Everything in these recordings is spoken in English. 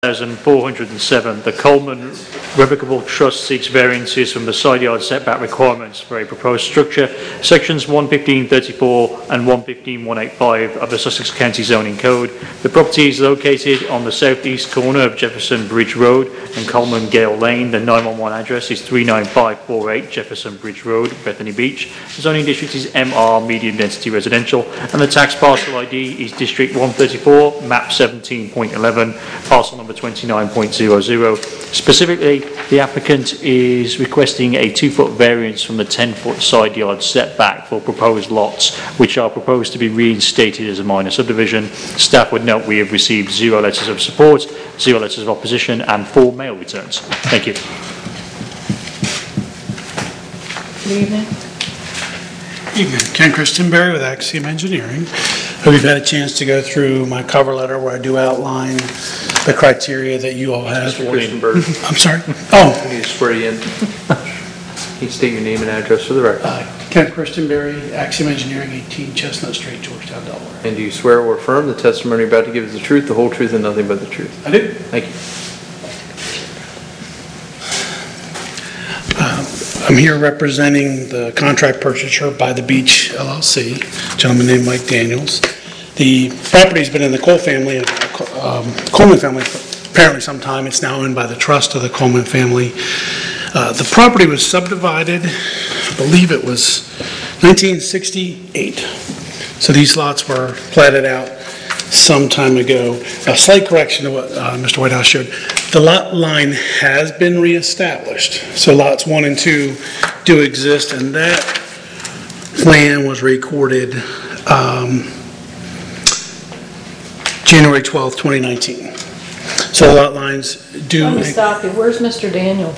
1407, the Coleman Revocable Trust seeks variances from the side yard setback requirements for a proposed structure, sections 115.34 and 115.185 of the Sussex County Zoning Code. The property is located on the southeast corner of Jefferson Bridge Road and Coleman Gale Lane. The 911 address is 39548 Jefferson Bridge Road, Bethany Beach. The zoning district is MR, medium density residential, and the tax parcel ID is District 134, map 17.11, parcel number 29.00. Specifically, the applicant is requesting a 2-foot variance from the 10-foot side yard setback for proposed lots, which are proposed to be reinstated as a minor subdivision. Staff would note we have received 0 letters of support, 0 letters of opposition, and 4 mail returns. Thank you. Good evening. Evening. Ken Christenberry with Axiom Engineering. We've had a chance to go through my cover letter where I do outline the criteria that you all have. Mr. Christenberg. I'm sorry? Oh. I need to swear you in. Can you state your name and address for the record? Ken Christenberry, Axiom Engineering, 18 Chestnut Street, Georgetown, Delaware. And do you swear or affirm the testimony you're about to give is the truth, the whole truth, and nothing but the truth? I do. Thank you. I'm here representing the contract purchaser by the Beach LLC, a gentleman named Mike Daniels. The property's been in the Coleman family for apparently some time. It's now owned by the trust of the Coleman family. The property was subdivided, I believe it was 1968. So these lots were platted out some time ago. A slight correction to what Mr. Whitehouse showed. The lot line has been reestablished. So lots 1 and 2 do exist, and that plan was recorded January 12th, 2019. So the lot lines do... Let me stop you. Where's Mr. Daniels?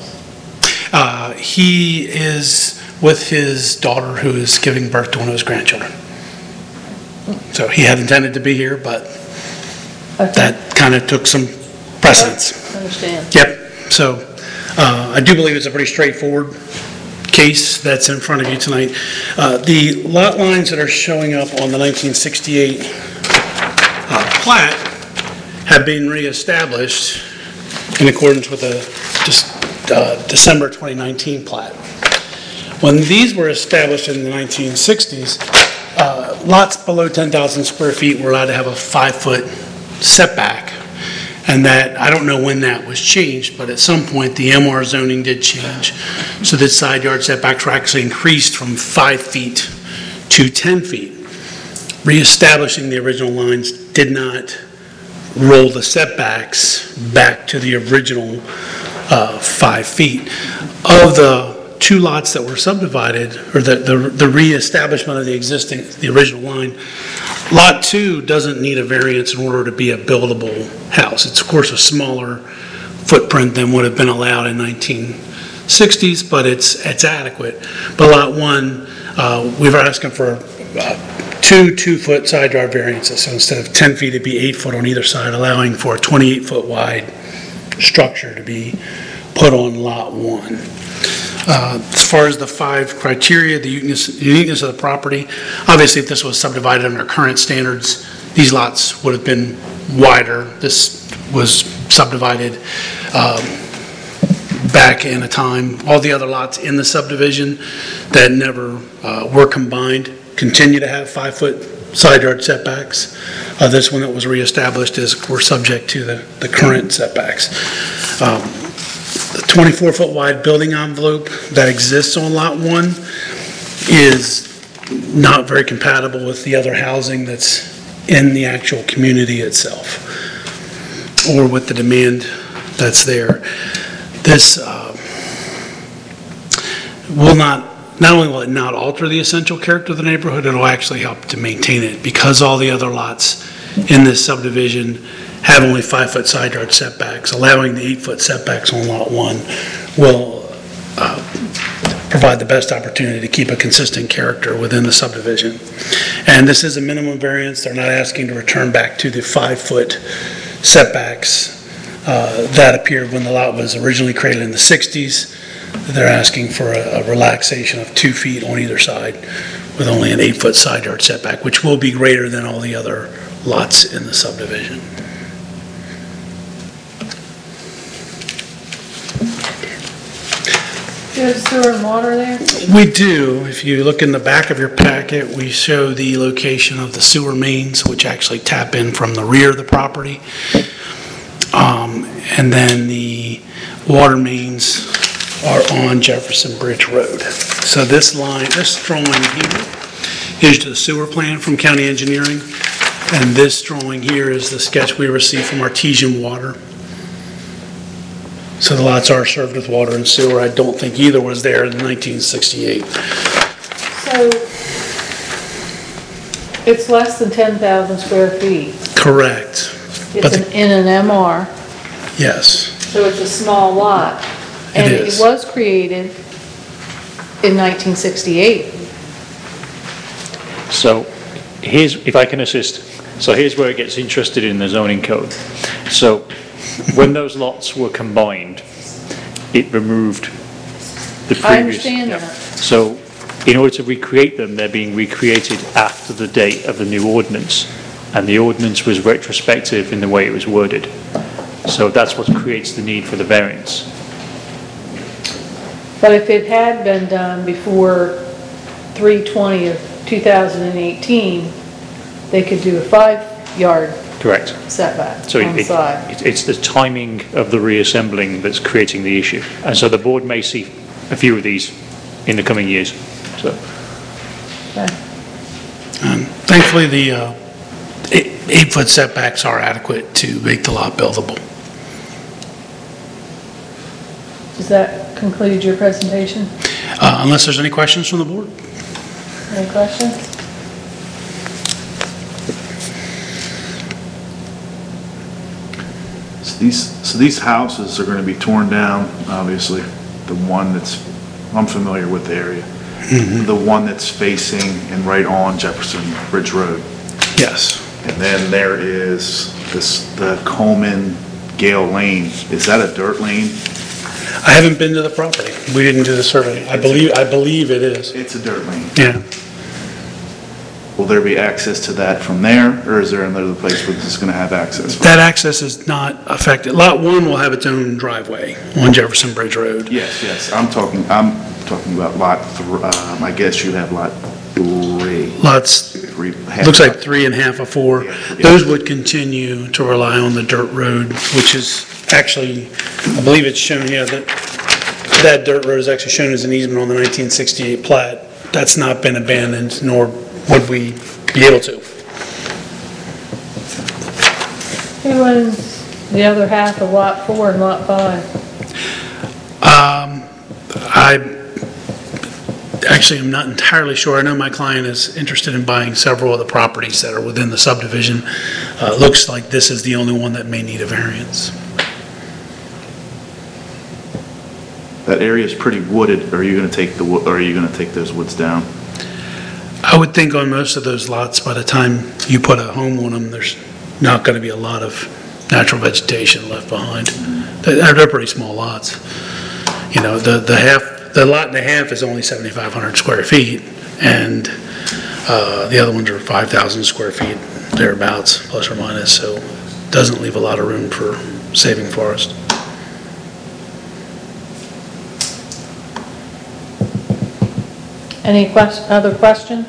He is with his daughter who is giving birth to one of his grandchildren. So he had intended to be here, but that kind of took some precedence. I understand. Yep. So I do believe it's a pretty straightforward case that's in front of you tonight. The lot lines that are showing up on the 1968 plat have been reestablished in accordance with the December 2019 plat. When these were established in the 1960s, lots below 10,000 square feet were allowed to have a 5-foot setback. And that, I don't know when that was changed, but at some point the MR zoning did change. So that side yard setbacks were actually increased from 5 feet to 10 feet. Reestablishing the original lines did not roll the setbacks back to the original 5 feet. Of the 2 lots that were subdivided, or the reestablishment of the original line, Lot 2 doesn't need a variance in order to be a buildable house. It's of course a smaller footprint than would have been allowed in 1960s, but it's adequate. But Lot 1, we were asking for 2 2-foot side yard variances. So instead of 10 feet, it'd be 8 foot on either side, allowing for a 28-foot wide structure to be put on Lot 1. As far as the 5 criteria, the uniqueness of the property, obviously if this was subdivided under current standards, these lots would have been wider. This was subdivided back in a time. All the other lots in the subdivision that never were combined continue to have 5-foot side yard setbacks. This one that was reestablished is, of course, subject to the current setbacks. The 24-foot wide building envelope that exists on Lot 1 is not very compatible with the other housing that's in the actual community itself or with the demand that's there. This will not only will it not alter the essential character of the neighborhood, it'll actually help to maintain it because all the other lots in this subdivision have only 5-foot side yard setbacks. Allowing the 8-foot setbacks on Lot 1 will provide the best opportunity to keep a consistent character within the subdivision. And this is a minimum variance. They're not asking to return back to the 5-foot setbacks that appeared when the lot was originally created in the 60s. They're asking for a relaxation of 2 feet on either side with only an 8-foot side yard setback, which will be greater than all the other lots in the subdivision. Do you have sewer and water there? We do. If you look in the back of your packet, we show the location of the sewer mains, which actually tap in from the rear of the property. And then the water mains are on Jefferson Bridge Road. So this line, this drawing here is the sewer plan from County Engineering. And this drawing here is the sketch we received from Artesian Water. So the lots are served with water and sewer. I don't think either was there in 1968. So it's less than 10,000 square feet. Correct. But It's in an MR, yes, so it's a small lot. It And is. it was created in 1968. So here's, if I can assist, so here's where it gets interested in the zoning code. So when those lots were combined, it removed the previous. I understand yeah. that. So in order to recreate them, they're being recreated after the date of the new ordinance. And the ordinance was retrospective in the way it was worded. So that's what creates the need for the variance. But if it had been done before 3/20 of 2018, they could do a 5-yard Correct. setback So on the side. it's the timing of the reassembling that's creating the issue. And so the board may see a few of these in the coming years. So Okay. thankfully the 8-foot setbacks are adequate to make the lot buildable. Does that conclude your presentation? Unless there's any questions from the board? Any questions? So these houses are going to be torn down, obviously. The one that's, I'm familiar with the area. The one that's facing and right on Jefferson Bridge Road. Yes. And then there is the Coleman Gale Lane. Is that a dirt lane? I haven't been to the property. We didn't do the survey. I believe it is. It's a dirt lane. Yeah. Will there be access to that from there, or is there another place where this is going to have access? That access is not affected. Lot 1 will have its own driveway on Jefferson Bridge Road. Yes. I'm talking about lot 3. I guess you have lot 3. Lots, looks like 3 and half of 4. Yeah. Those would continue to rely on the dirt road, which is actually, I believe it's shown, yeah, that dirt road is actually shown as an easement on the 1968 plat. That's not been abandoned, nor would we be able to. Who owns the other half of Lot 4 and Lot 5? Actually, I'm not entirely sure. I know my client is interested in buying several of the properties that are within the subdivision. Looks like this is the only one that may need a variance. That area is pretty wooded. Are you going to take those woods down? I would think on most of those lots, by the time you put a home on them, there's not going to be a lot of natural vegetation left behind. They're pretty small lots. You know, the lot and a half is only 7,500 square feet, and the other ones are 5,000 square feet, thereabouts, plus or minus, so it doesn't leave a lot of room for saving forest. Any other questions?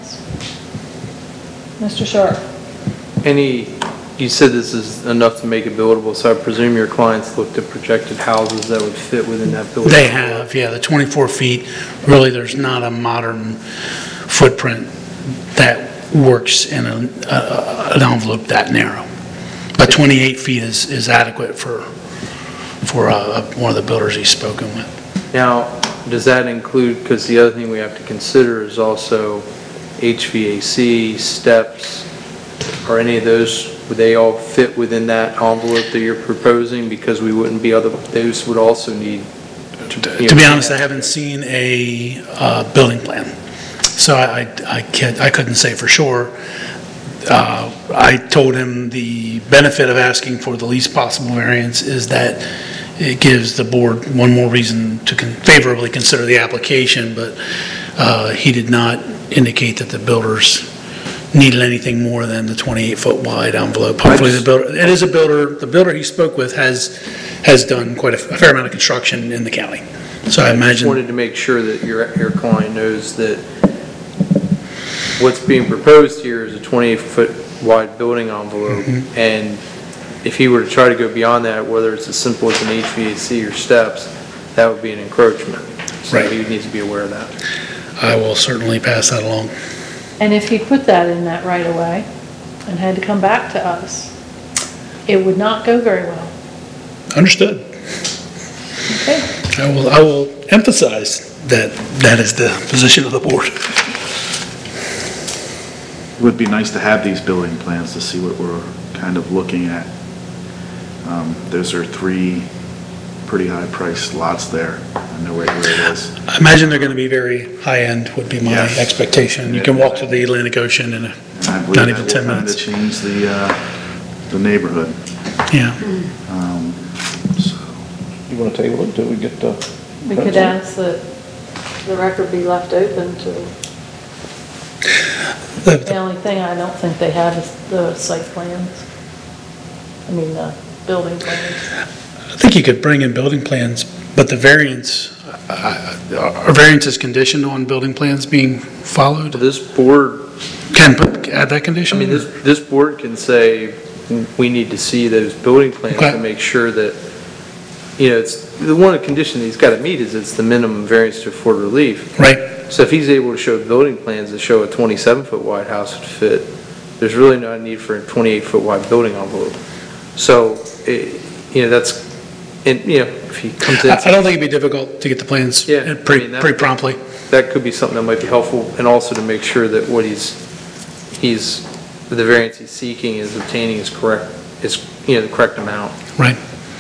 Mr. Sharp? You said this is enough to make it buildable, so I presume your clients looked at projected houses that would fit within that building? They have, yeah, the 24 feet, really, there's not a modern footprint that works in an envelope that narrow. But 28 feet is adequate for one of the builders he's spoken with. Now, does that include, because the other thing we have to consider is also HVAC, steps, or any of those, would they all fit within that envelope that you're proposing? Because we wouldn't be those would also need To be honest, I haven't seen a building plan, so I couldn't say for sure. I told him the benefit of asking for the least possible variance is that it gives the board one more reason to favorably consider the application, but he did not indicate that the builders needed anything more than the 28-foot wide envelope. Hopefully the builder he spoke with has done quite a fair amount of construction in the county. So I just imagine, wanted to make sure that your client knows that what's being proposed here is a 28-foot wide building envelope, and if he were to try to go beyond that, whether it's as simple as an HVAC or steps, that would be an encroachment. So Right. he would need to be aware of that. I will certainly pass that along. And if he put that in that right of way and had to come back to us, it would not go very well. Understood. Okay, I will emphasize that that is the position of the board. It would be nice to have these building plans to see what we're kind of looking at. Those are 3 pretty high-priced lots there. I know right where it is. I imagine they're going to be very high-end, would be my Yes. expectation. You can walk to the Atlantic Ocean in And I believe not that even will 10 kind of minutes. change the neighborhood. Yeah. So, You want to table it until we get the... we could ask that the record be left open to, the only thing I don't think they have is the site plans. I mean, the building plans. I think you could bring in building plans, but the variance, are variances conditioned on building plans being followed? This board, Add that condition? I mean, this board can say, we need to see those building plans Okay. to make sure that, it's, the one condition he's got to meet is it's the minimum variance to afford relief. Right, So if he's able to show building plans that show a 27-foot wide house would fit, there's really no need for a 28-foot wide building envelope. So, that's, and, if he comes in, I don't think it'd be difficult to get the plans Yeah, I pretty mean, that- pretty promptly. that could be something that might be helpful, and also to make sure that what the variance he's seeking is obtaining is correct, the correct amount. Right.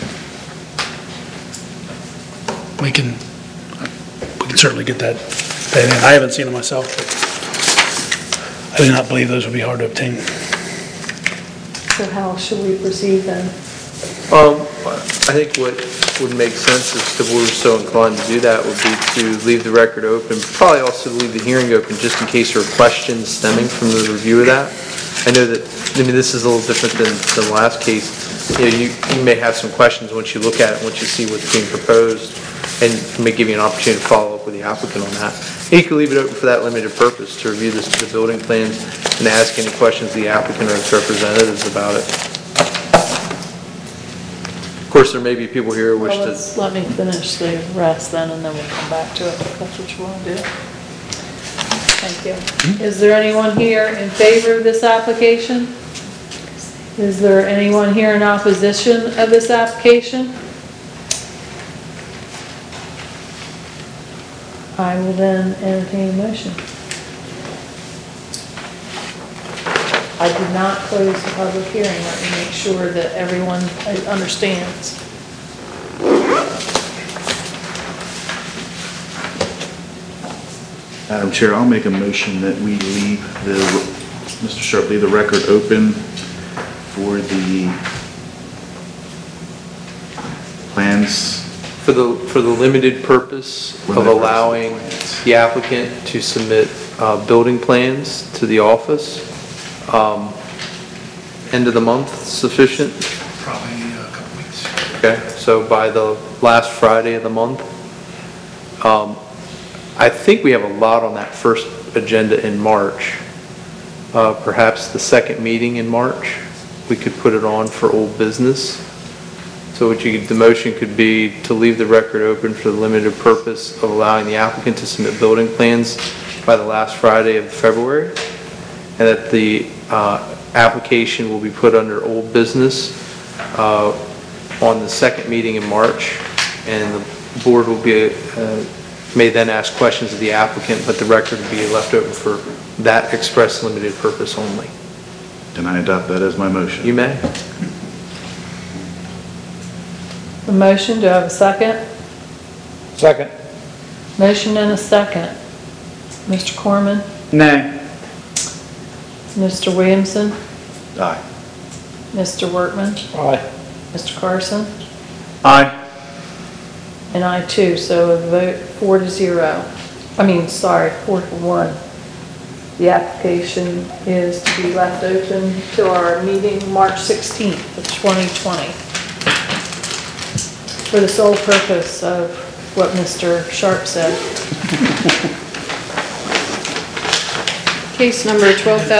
We can certainly get that in. I haven't seen it myself, but I do not believe those would be hard to obtain. So how should we proceed then? I think what would make sense if the board was so inclined to do that would be to leave the record open, probably also leave the hearing open just in case there are questions stemming from the review of that. I know that, this is a little different than the last case. You may have some questions once you look at it, once you see what's being proposed, and it may give you an opportunity to follow up with the applicant on that. And you can leave it open for that limited purpose, to review the building plans and ask any questions the applicant or its representatives about it. Of course, there may be people here who wish Well, to... let me finish the rest then, and then we'll come back to it, if that's what you want to do. Thank you. Is there anyone here in favor of this application? Is there anyone here in opposition of this application? I will then entertain a motion. I did not close the public hearing. Let me make sure that everyone understands. Madam Chair, I'll make a motion that we leave Mr. Sharp, leave the record open for the plans. For the limited purpose of Limited purpose of allowing plans. the applicant to submit building plans to the office. End of the month sufficient? Probably a couple weeks. Okay, so by the last Friday of the month. I think we have a lot on that first agenda in March. Perhaps the second meeting in March, we could put it on for old business. So the motion could be to leave the record open for the limited purpose of allowing the applicant to submit building plans by the last Friday of February, and that the application will be put under old business on the second meeting in March, and the board will may then ask questions of the applicant, but the record will be left open for that express limited purpose only. Can I adopt that as my motion? You may. The motion, do I have a second? Second. Motion and a second. Mr. Corman? Nay. Mr. Williamson? Aye. Mr. Workman? Aye. Mr. Carson? Aye. And I too, so a vote 4-0. 4-1. The application is to be left open to our meeting March 16th of 2020 for the sole purpose of what Mr. Sharp said. Case number 12,000.